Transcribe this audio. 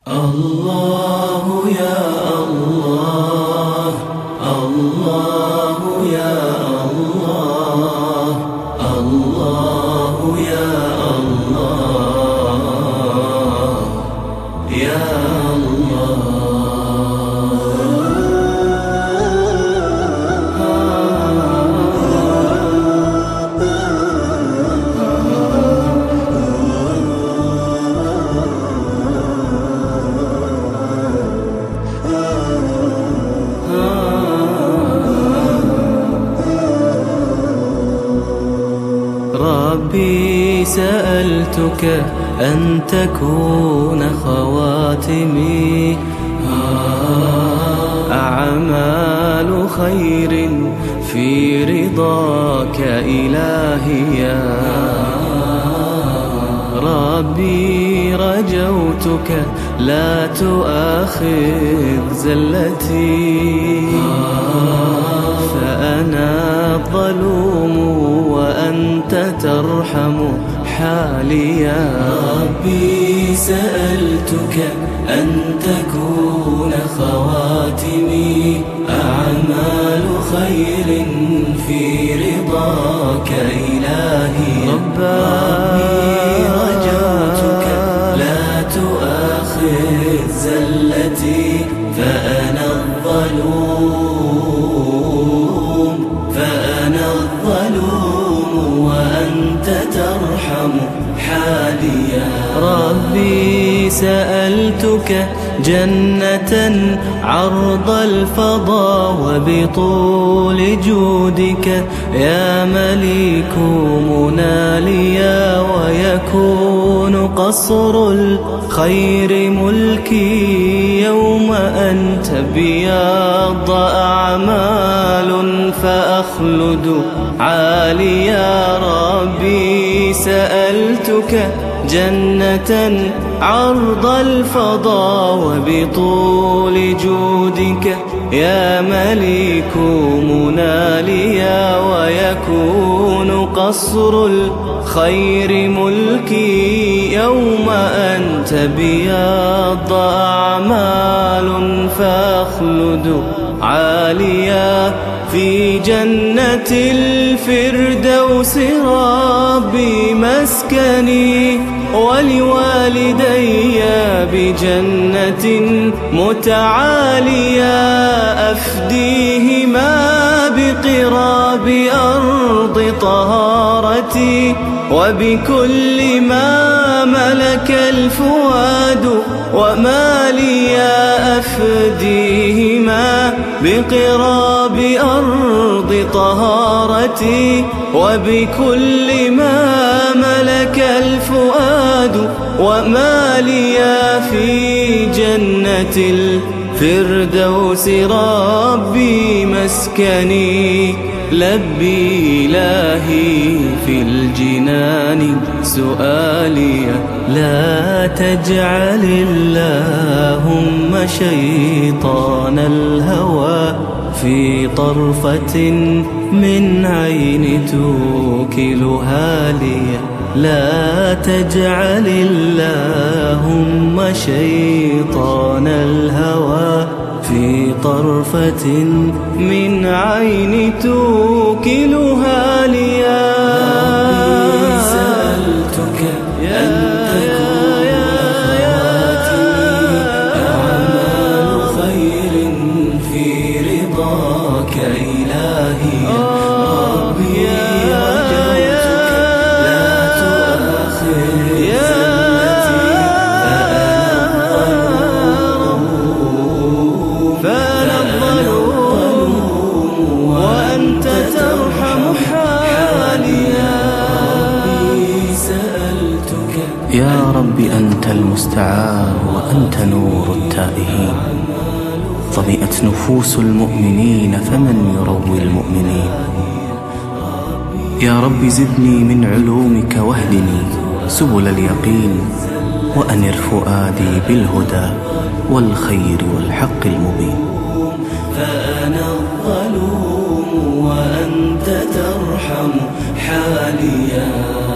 الله يا الله، الله يا الله، الله يا الله يا ربي سألتك أن تكون خواتمي أعمال خير في رضاك إلهي يا ربي رجوتك لا تؤاخذ زلتي فأنا الظلوم وأنت ترحم حالي يا ربي سألتك أن تكون خواتمي أعمال خير في رضاك إلهي ربي رجوتك لا تؤاخذ زلتي فأنا الظلوم وأنت ترحم حالي يا ربي سألتك جنة عرض الفضاء وبطول جودك يا مليك مناليا ويكون قصر الخير ملكي يوم أن تبيض أعمال فأخلد عالي يا ربي سألتك جنة عرض الفضاء وبطول جودك يا مليك مناليا ويكون قصر الخير ملكي يوم أن تبيض أعمال فأخلد عاليا في جنة الفردوس ربي مسكني ولوالدي بجنة متعاليا أفديهما بقراب أرض طهارتي وبكل ما ملك الفؤاد وما لي أفديهما بقراب أرض طهارتي وبكل ما ملك الفؤاد وما لي في جنة الفردوس ربي مسكني لبي إلهي في الجنان سؤالي لا تجعل اللهم شيطان الهوى في طرفة من عين توكلها لي لا تجعل اللهم شيطان الهوى في طرفة من عين توكلها لي ربي سألتك أن تكون خواتمي أعمال خير في رضاك إلهي ربي رجوتك لا تؤاخذ زلتي فأنا الظلوم وأنت ترحم حالي يا ربي سألتك يا رب أنت المستعان وأنت نور التائهين ظمئت نفوس المؤمنين فمن يروي المؤمنين يا رب زدني من علومك واهدني سبل اليقين وأنر فؤادي بالهدى والخير والحق المبين فأنا الظلوم وأنت ترحم حالي